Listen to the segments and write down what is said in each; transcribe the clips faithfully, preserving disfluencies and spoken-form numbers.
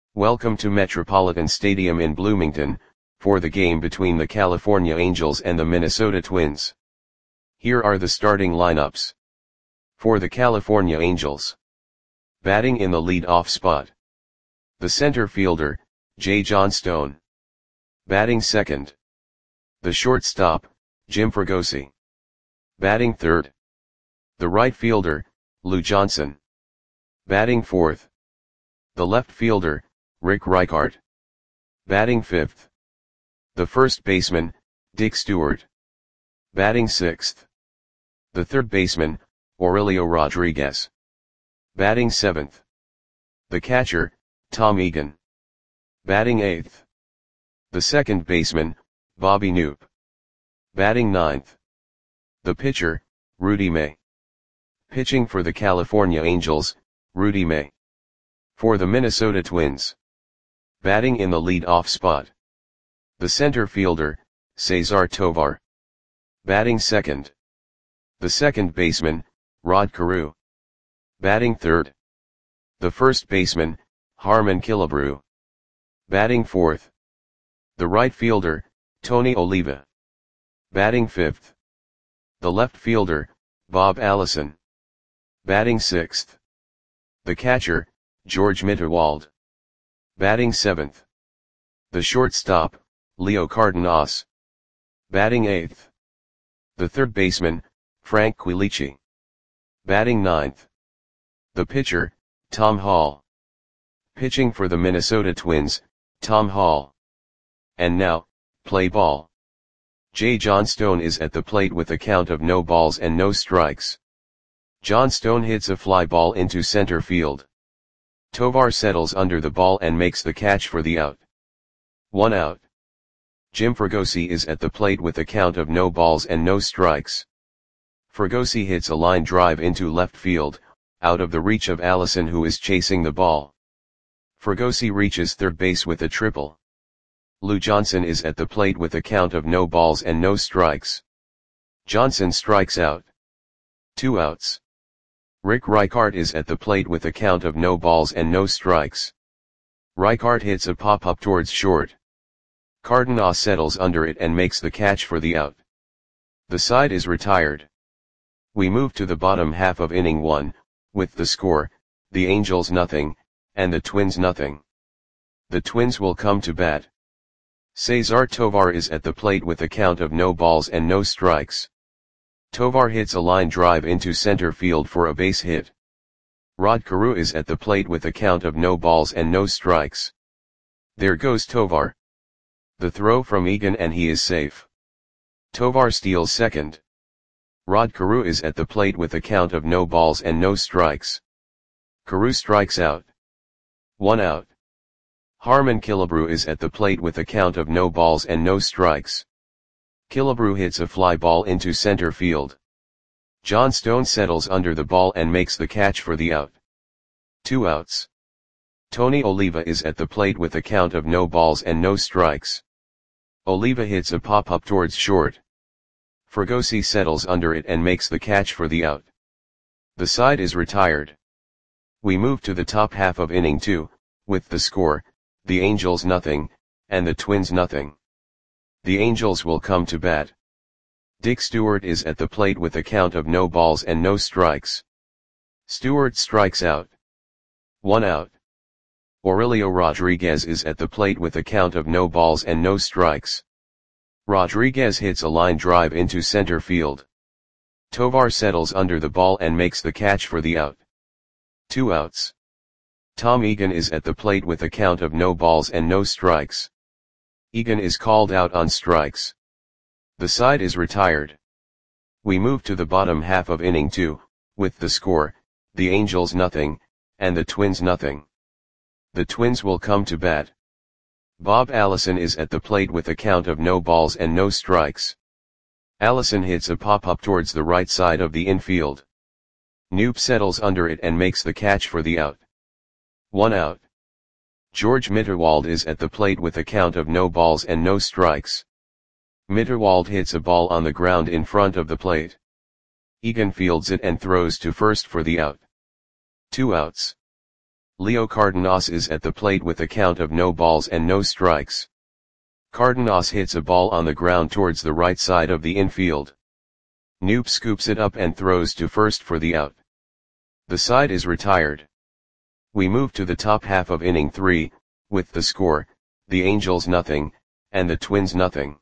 Welcome to Metropolitan Stadium in Bloomington, for the game between the California Angels and the Minnesota Twins. Here are the starting lineups. For the California Angels. Batting in the lead-off spot. The center fielder, Jay Johnstone. Batting second. The shortstop, Jim Fregosi. Batting third. The right fielder, Lou Johnson. Batting fourth. The left fielder, Rick Reichart. Batting fifth. The first baseman, Dick Stewart. Batting sixth. The third baseman, Aurelio Rodriguez. Batting seventh. The catcher, Tom Egan. Batting eighth. The second baseman, Bobby Knoop. Batting ninth. The pitcher, Rudy May. Pitching for the California Angels, Rudy May. For the Minnesota Twins. Batting in the lead-off spot. The center fielder, Cesar Tovar. Batting second. The second baseman, Rod Carew. Batting third. The first baseman, Harmon Killebrew. Batting fourth. The right fielder, Tony Oliva. Batting fifth. The left fielder, Bob Allison. Batting sixth. The catcher, George Mitterwald. Batting seventh. The shortstop, Leo Cardenas. Batting eighth. The third baseman, Frank Quilici. Batting ninth. The pitcher, Tom Hall. Pitching for the Minnesota Twins, Tom Hall. And now, play ball. Jay Johnstone is at the plate with a count of no balls and no strikes. Johnstone hits a fly ball into center field. Tovar settles under the ball and makes the catch for the out. One out. Jim Fregosi is at the plate with a count of no balls and no strikes. Fregosi hits a line drive into left field, out of the reach of Allison, who is chasing the ball. Fregosi reaches third base with a triple. Lou Johnson is at the plate with a count of no balls and no strikes. Johnson strikes out. Two outs. Rick Reichart is at the plate with a count of no balls and no strikes. Reichart hits a pop-up towards short. Cardenas settles under it and makes the catch for the out. The side is retired. We move to the bottom half of inning one, with the score, the Angels nothing, and the Twins nothing. The Twins will come to bat. Cesar Tovar is at the plate with a count of no balls and no strikes. Tovar hits a line drive into center field for a base hit. Rod Carew is at the plate with a count of no balls and no strikes. There goes Tovar. The throw from Egan and he is safe. Tovar steals second. Rod Carew is at the plate with a count of no balls and no strikes. Carew strikes out. One out. Harmon Killebrew is at the plate with a count of no balls and no strikes. Killebrew hits a fly ball into center field. Johnstone settles under the ball and makes the catch for the out. Two outs. Tony Oliva is at the plate with a count of no balls and no strikes. Oliva hits a pop-up towards short. Fregosi settles under it and makes the catch for the out. The side is retired. We move to the top half of inning two, with the score, the Angels nothing, and the Twins nothing. The Angels will come to bat. Dick Stewart is at the plate with a count of no balls and no strikes. Stewart strikes out. One out. Aurelio Rodriguez is at the plate with a count of no balls and no strikes. Rodriguez hits a line drive into center field. Tovar settles under the ball and makes the catch for the out. Two outs. Tom Egan is at the plate with a count of no balls and no strikes. Egan is called out on strikes. The side is retired. We move to the bottom half of inning two, with the score, the Angels nothing, and the Twins nothing. The Twins will come to bat. Bob Allison is at the plate with a count of no balls and no strikes. Allison hits a pop-up towards the right side of the infield. Knoop settles under it and makes the catch for the out. One out. George Mitterwald is at the plate with a count of no balls and no strikes. Mitterwald hits a ball on the ground in front of the plate. Egan fields it and throws to first for the out. Two outs. Leo Cardenas is at the plate with a count of no balls and no strikes. Cardenas hits a ball on the ground towards the right side of the infield. Noop scoops it up and throws to first for the out. The side is retired. We move to the top half of inning three, with the score, the Angels nothing, and the Twins nothing.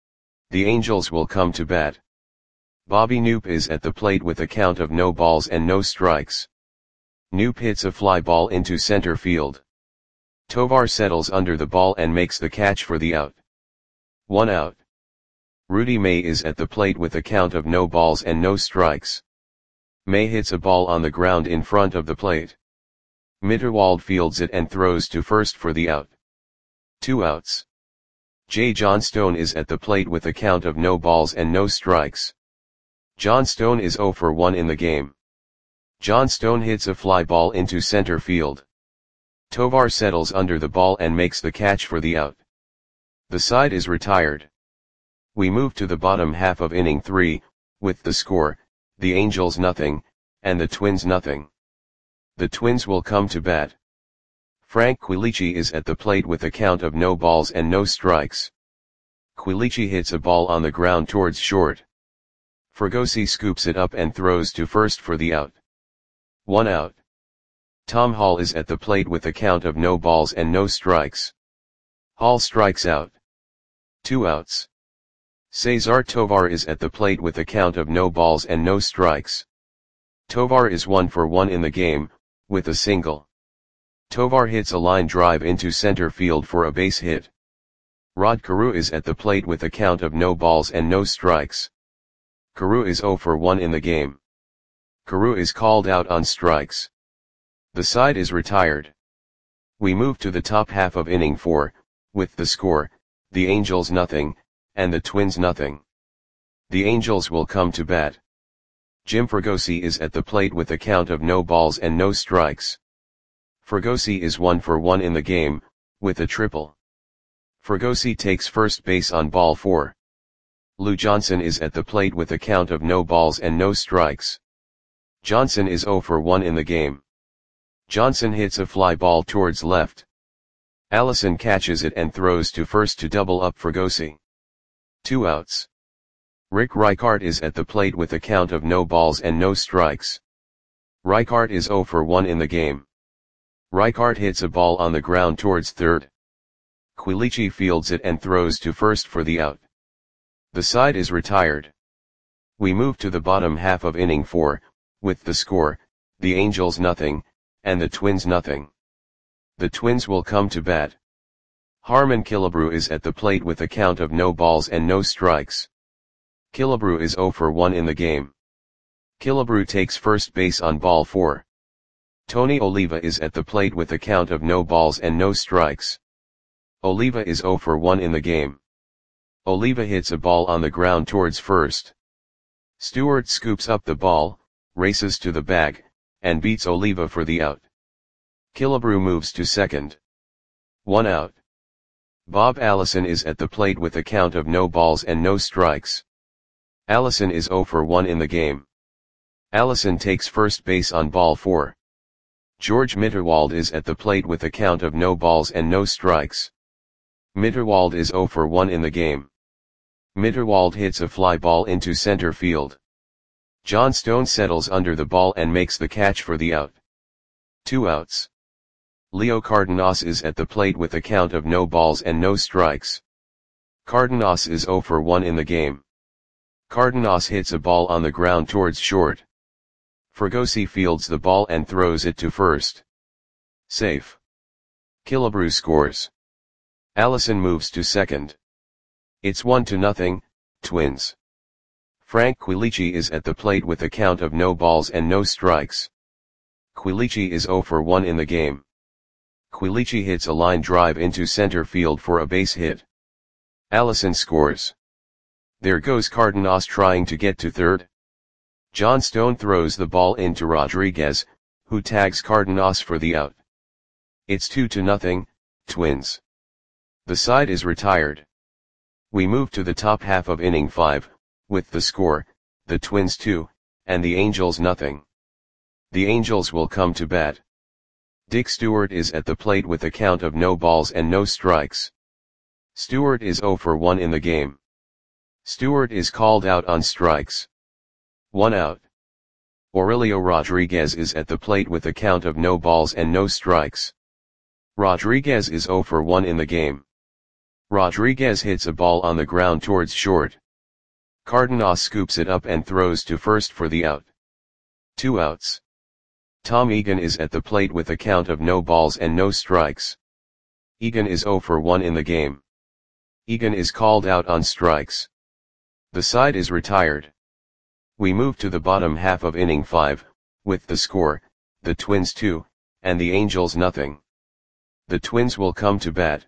The Angels will come to bat. Bobby Noop is at the plate with a count of no balls and no strikes. Noop hits a fly ball into center field. Tovar settles under the ball and makes the catch for the out. One out. Rudy May is at the plate with a count of no balls and no strikes. May hits a ball on the ground in front of the plate. Mitterwald fields it and throws to first for the out. Two outs. Jay Johnstone is at the plate with a count of no balls and no strikes. Johnstone is zero for one in the game. Johnstone hits a fly ball into center field. Tovar settles under the ball and makes the catch for the out. The side is retired. We move to the bottom half of inning three, with the score, the Angels nothing, and the Twins nothing. The Twins will come to bat. Frank Quilici is at the plate with a count of no balls and no strikes. Quilici hits a ball on the ground towards short. Fregosi scoops it up and throws to first for the out. One out. Tom Hall is at the plate with a count of no balls and no strikes. Hall strikes out. Two outs. Cesar Tovar is at the plate with a count of no balls and no strikes. Tovar is one for one in the game, with a single. Tovar hits a line drive into center field for a base hit. Rod Carew is at the plate with a count of no balls and no strikes. Carew is zero for one in the game. Carew is called out on strikes. The side is retired. We move to the top half of inning four, with the score, the Angels nothing, and the Twins nothing. The Angels will come to bat. Jim Fregosi is at the plate with a count of no balls and no strikes. Fregosi is one for one in the game, with a triple. Fregosi takes first base on ball four. Lou Johnson is at the plate with a count of no balls and no strikes. Johnson is zero for one in the game. Johnson hits a fly ball towards left. Allison catches it and throws to first to double up Fregosi. Two outs. Rick Reichart is at the plate with a count of no balls and no strikes. Reichart is zero for one in the game. Reichart hits a ball on the ground towards third. Quilici fields it and throws to first for the out. The side is retired. We move to the bottom half of inning four, with the score, the Angels nothing, and the Twins nothing. The Twins will come to bat. Harmon Killebrew is at the plate with a count of no balls and no strikes. Killebrew is zero for one in the game. Killebrew takes first base on ball four. Tony Oliva is at the plate with a count of no balls and no strikes. Oliva is zero for one in the game. Oliva hits a ball on the ground towards first. Stewart scoops up the ball, races to the bag, and beats Oliva for the out. Killebrew moves to second. One out. Bob Allison is at the plate with a count of no balls and no strikes. Allison is zero for one in the game. Allison takes first base on ball four. George Mitterwald is at the plate with a count of no balls and no strikes. Mitterwald is zero for one in the game. Mitterwald hits a fly ball into center field. Johnstone settles under the ball and makes the catch for the out. Two outs. Leo Cardenas is at the plate with a count of no balls and no strikes. Cardenas is zero for one in the game. Cardenas hits a ball on the ground towards short. Fregosi fields the ball and throws it to first. Safe. Killebrew scores. Allison moves to second. It's one to nothing, Twins. Frank Quilici is at the plate with a count of no balls and no strikes. Quilici is zero for one in the game. Quilici hits a line drive into center field for a base hit. Allison scores. There goes Cardenas trying to get to third. Johnstone throws the ball into Rodriguez, who tags Cardenas for the out. It's two to nothing, Twins. The side is retired. We move to the top half of inning five, with the score, the Twins two, and the Angels nothing. The Angels will come to bat. Dick Stewart is at the plate with a count of no balls and no strikes. Stewart is zero for one in the game. Stewart is called out on strikes. One out. Aurelio Rodriguez is at the plate with a count of no balls and no strikes. Rodriguez is zero for one in the game. Rodriguez hits a ball on the ground towards short. Cardenas scoops it up and throws to first for the out. Two outs. Tom Egan is at the plate with a count of no balls and no strikes. Egan is zero for one in the game. Egan is called out on strikes. The side is retired. We move to the bottom half of inning five, with the score, the Twins two, and the Angels nothing. The Twins will come to bat.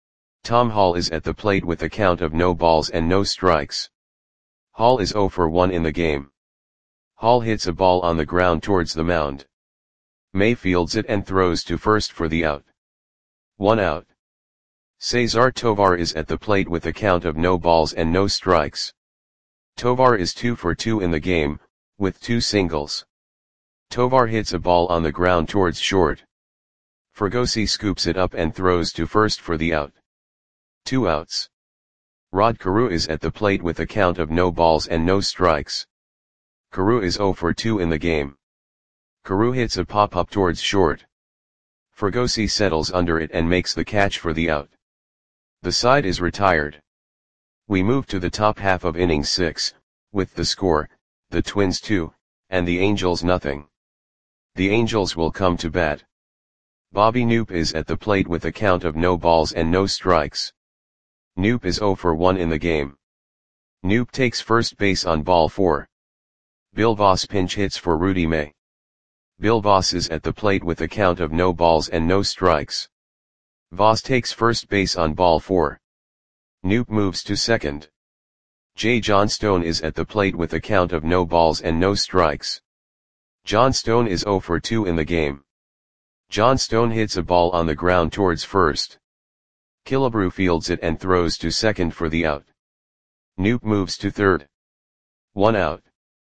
Tom Hall is at the plate with a count of no balls and no strikes. Hall is zero for one in the game. Hall hits a ball on the ground towards the mound. May fields it and throws to first for the out. One out. Cesar Tovar is at the plate with a count of no balls and no strikes. Tovar is two for two in the game, with two singles. Tovar hits a ball on the ground towards short. Fregosi scoops it up and throws to first for the out. Two outs. Rod Carew is at the plate with a count of no balls and no strikes. Carew is zero for two in the game. Carew hits a pop-up towards short. Fregosi settles under it and makes the catch for the out. The side is retired. We move to the top half of inning six, with the score, the Twins two, and the Angels nothing. The Angels will come to bat. Bobby Knoop is at the plate with a count of no balls and no strikes. Knoop is zero for one in the game. Knoop takes first base on ball four. Bill Voss pinch hits for Rudy May. Bill Voss is at the plate with a count of no balls and no strikes. Voss takes first base on ball four. Knoop moves to second. J. Johnstone is at the plate with a count of no balls and no strikes. Johnstone is zero for two in the game. Johnstone hits a ball on the ground towards first. Killebrew fields it and throws to second for the out. Knoop moves to third. One out.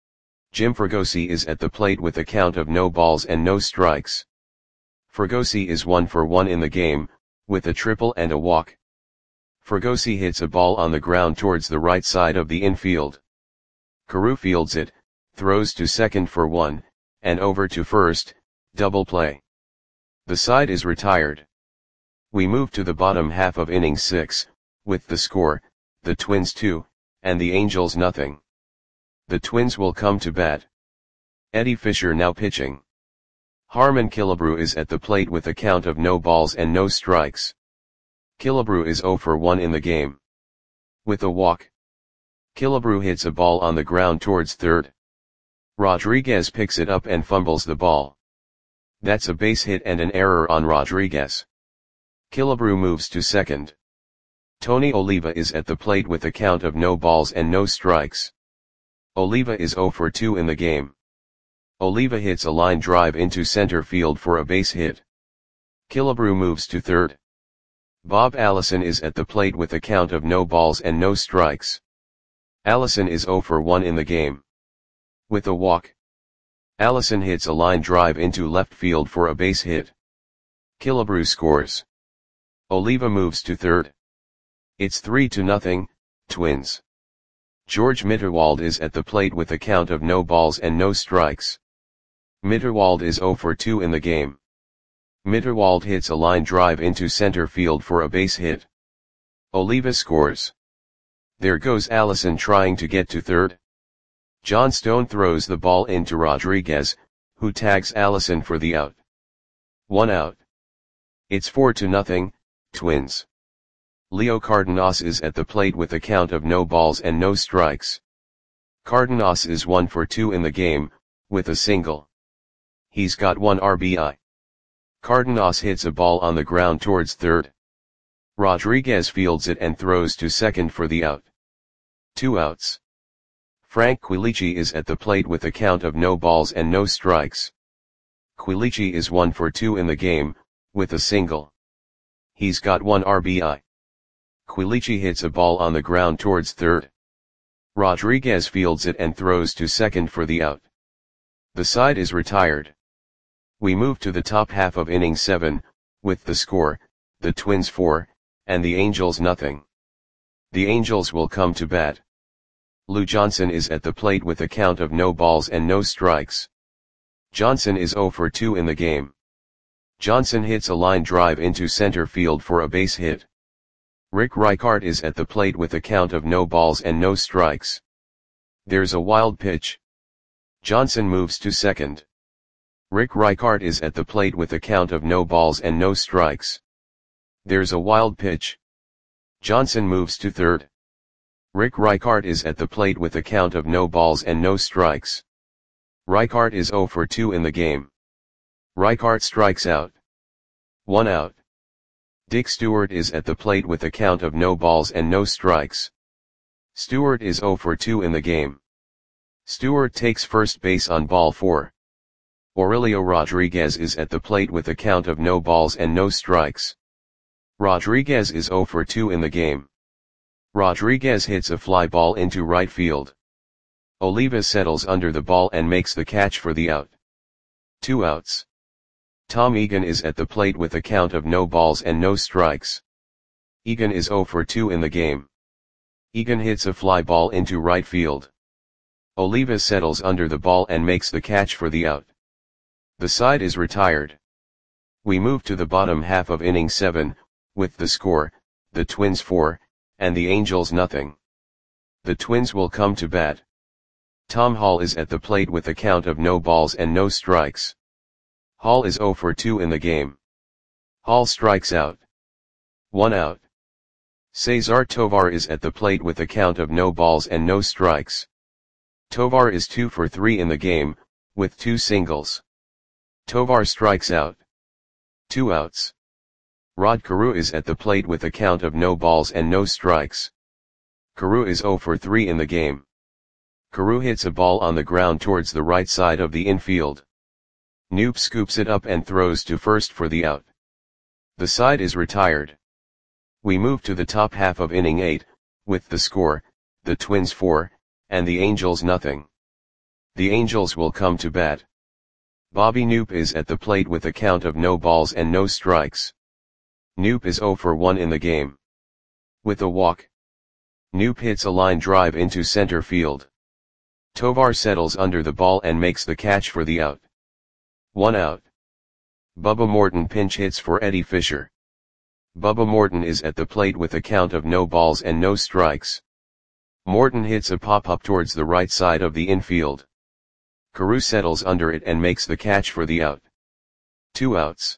Jim Fregosi is at the plate with a count of no balls and no strikes. Fregosi is one for one in the game, with a triple and a walk. Fregosi hits a ball on the ground towards the right side of the infield. Carew fields it, throws to second for one, and over to first, double play. The side is retired. We move to the bottom half of inning six, with the score, the Twins two, and the Angels nothing. The Twins will come to bat. Eddie Fisher now pitching. Harmon Killebrew is at the plate with a count of no balls and no strikes. Killebrew is zero for one in the game. With a walk. Killebrew hits a ball on the ground towards third. Rodriguez picks it up and fumbles the ball. That's a base hit and an error on Rodriguez. Killebrew moves to second. Tony Oliva is at the plate with a count of no balls and no strikes. Oliva is zero for two in the game. Oliva hits a line drive into center field for a base hit. Killebrew moves to third. Bob Allison is at the plate with a count of no balls and no strikes. Allison is zero for one in the game. With a walk. Allison hits a line drive into left field for a base hit. Killebrew scores. Oliva moves to third. It's three to nothing, Twins. George Mitterwald is at the plate with a count of no balls and no strikes. Mitterwald is zero for two in the game. Mitterwald hits a line drive into center field for a base hit. Oliva scores. There goes Allison trying to get to third. Johnstone throws the ball into Rodriguez, who tags Allison for the out. One out. It's four to nothing, Twins. Leo Cardenas is at the plate with a count of no balls and no strikes. Cardenas is one for two in the game, with a single. He's got one R B I. Cardenas hits a ball on the ground towards third. Rodriguez fields it and throws to second for the out. Two outs. Frank Quilici is at the plate with a count of no balls and no strikes. Quilici is one for two in the game, with a single. He's got one R B I. Quilici hits a ball on the ground towards third. Rodriguez fields it and throws to second for the out. The side is retired. We move to the top half of inning seven, with the score, the Twins four, and the Angels nothing. The Angels will come to bat. Lou Johnson is at the plate with a count of no balls and no strikes. Johnson is oh for two in the game. Johnson hits a line drive into center field for a base hit. Rick Reichart is at the plate with a count of no balls and no strikes. There's a wild pitch. Johnson moves to second. Rick Reichart is at the plate with a count of no balls and no strikes. There's a wild pitch. Johnson moves to third. Rick Reichart is at the plate with a count of no balls and no strikes. Reichart is oh for two in the game. Reichart strikes out. One out. Dick Stewart is at the plate with a count of no balls and no strikes. Stewart is oh for two in the game. Stewart takes first base on ball four. Aurelio Rodriguez is at the plate with a count of no balls and no strikes. Rodriguez is oh for two in the game. Rodriguez hits a fly ball into right field. Oliva settles under the ball and makes the catch for the out. Two outs. Tom Egan is at the plate with a count of no balls and no strikes. Egan is oh for two in the game. Egan hits a fly ball into right field. Oliva settles under the ball and makes the catch for the out. The side is retired. We move to the bottom half of inning seven, with the score, the Twins four, and the Angels nothing. The Twins will come to bat. Tom Hall is at the plate with a count of no balls and no strikes. Hall is oh for two in the game. Hall strikes out. One out. Cesar Tovar is at the plate with a count of no balls and no strikes. Tovar is two for three in the game, with two singles. Tovar strikes out. Two outs. Rod Carew is at the plate with a count of no balls and no strikes. Carew is oh for three in the game. Carew hits a ball on the ground towards the right side of the infield. Knoop scoops it up and throws to first for the out. The side is retired. We move to the top half of inning eight, with the score, the Twins four, and the Angels nothing. The Angels will come to bat. Bobby Knoop is at the plate with a count of no balls and no strikes. Knoop is oh for one in the game. With a walk. Knoop hits a line drive into center field. Tovar settles under the ball and makes the catch for the out. One out. Bubba Morton pinch hits for Eddie Fisher. Bubba Morton is at the plate with a count of no balls and no strikes. Morton hits a pop-up towards the right side of the infield. Carew settles under it and makes the catch for the out. Two outs.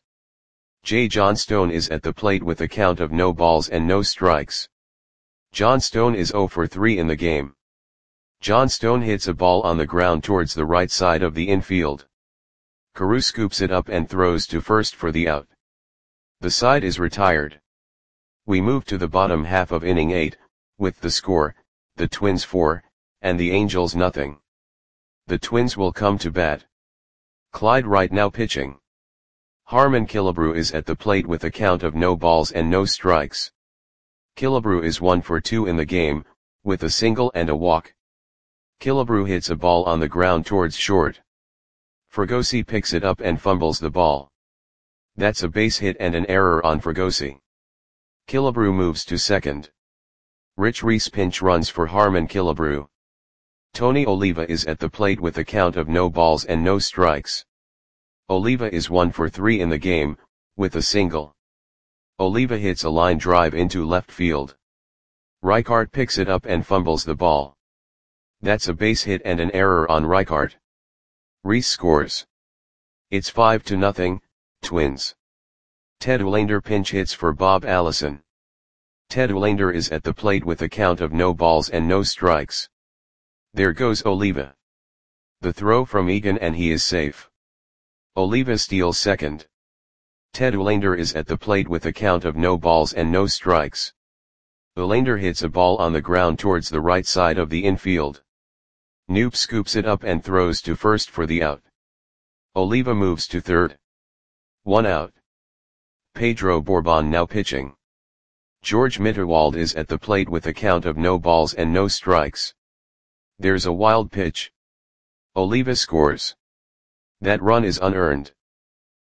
J. Johnstone is at the plate with a count of no balls and no strikes. Johnstone is oh for three in the game. Johnstone hits a ball on the ground towards the right side of the infield. Carew scoops it up and throws to first for the out. The side is retired. We move to the bottom half of inning eight, with the score, the Twins four, and the Angels nothing. The Twins will come to bat. Clyde Wright now pitching. Harmon Killebrew is at the plate with a count of no balls and no strikes. Killebrew is one for two in the game, with a single and a walk. Killebrew hits a ball on the ground towards short. Fregosi picks it up and fumbles the ball. That's a base hit and an error on Fregosi. Killebrew moves to second. Rich Reese pinch runs for Harmon Killebrew. Tony Oliva is at the plate with a count of no balls and no strikes. Oliva is one for three in the game, with a single. Oliva hits a line drive into left field. Reichart picks it up and fumbles the ball. That's a base hit and an error on Reichart. Reese scores. It's five to nothing, Twins. Ted Olander pinch hits for Bob Allison. Ted Olander is at the plate with a count of no balls and no strikes. There goes Oliva. The throw from Egan and he is safe. Oliva steals second. Ted Olander is at the plate with a count of no balls and no strikes. Olander hits a ball on the ground towards the right side of the infield. Knoop scoops it up and throws to first for the out. Oliva moves to third. One out. Pedro Bourbon now pitching. George Mitterwald is at the plate with a count of no balls and no strikes. There's a wild pitch. Oliva scores. That run is unearned.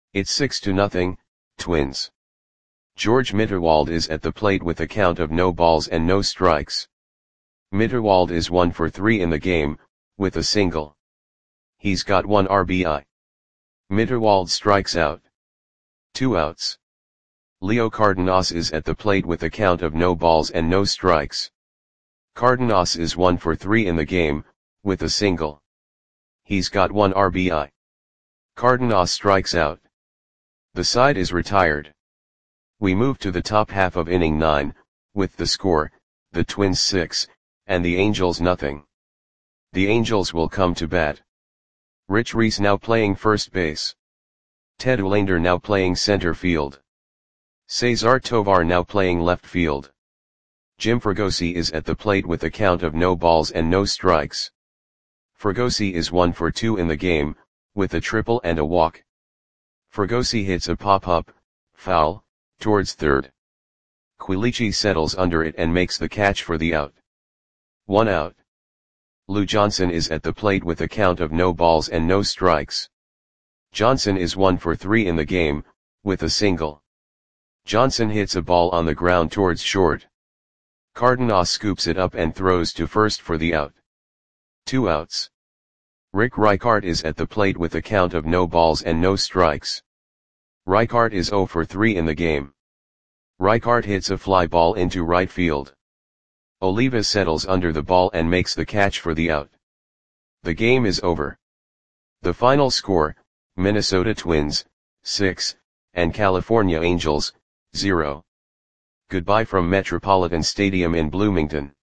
It's six to nothing, Twins. George Mitterwald is at the plate with a count of no balls and no strikes. Mitterwald is one for three in the game, with a single. He's got one R B I. Mitterwald strikes out. Two outs. Leo Cardenas is at the plate with a count of no balls and no strikes. Cardenas is one for three in the game, with a single. He's got one R B I. Cardenas strikes out. The side is retired. We move to the top half of inning nine, with the score, the Twins six, and the Angels nothing. The Angels will come to bat. Rich Reese now playing first base. Ted Olander now playing center field. Cesar Tovar now playing left field. Jim Fregosi is at the plate with a count of no balls and no strikes. Fregosi is one for two in the game, with a triple and a walk. Fregosi hits a pop-up, foul, towards third. Quilici settles under it and makes the catch for the out. One out. Lou Johnson is at the plate with a count of no balls and no strikes. Johnson is one for three in the game, with a single. Johnson hits a ball on the ground towards short. Cardenas scoops it up and throws to first for the out. Two outs. Rick Reichart is at the plate with a count of no balls and no strikes. Reichart is zero for three in the game. Reichart hits a fly ball into right field. Oliva settles under the ball and makes the catch for the out. The game is over. The final score, Minnesota Twins, six, and California Angels, zero. Goodbye from Metropolitan Stadium in Bloomington.